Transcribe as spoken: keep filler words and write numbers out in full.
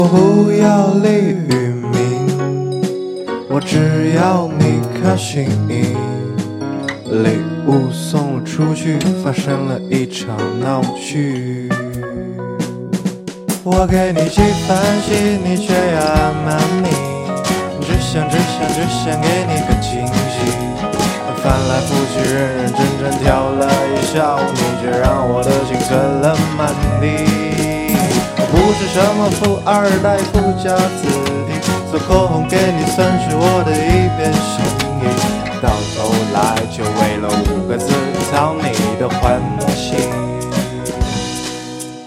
我不要利与名，我只要你开心。礼物送了出去，发生了一场闹剧。我给你几番戏，你却要瞒你，只想只想只想给你个惊喜。翻来覆去，认认真真跳了一下舞，你却让我的心碎了满地。我不是什么富二代、富家子弟，做口红给你算是我的一片心意。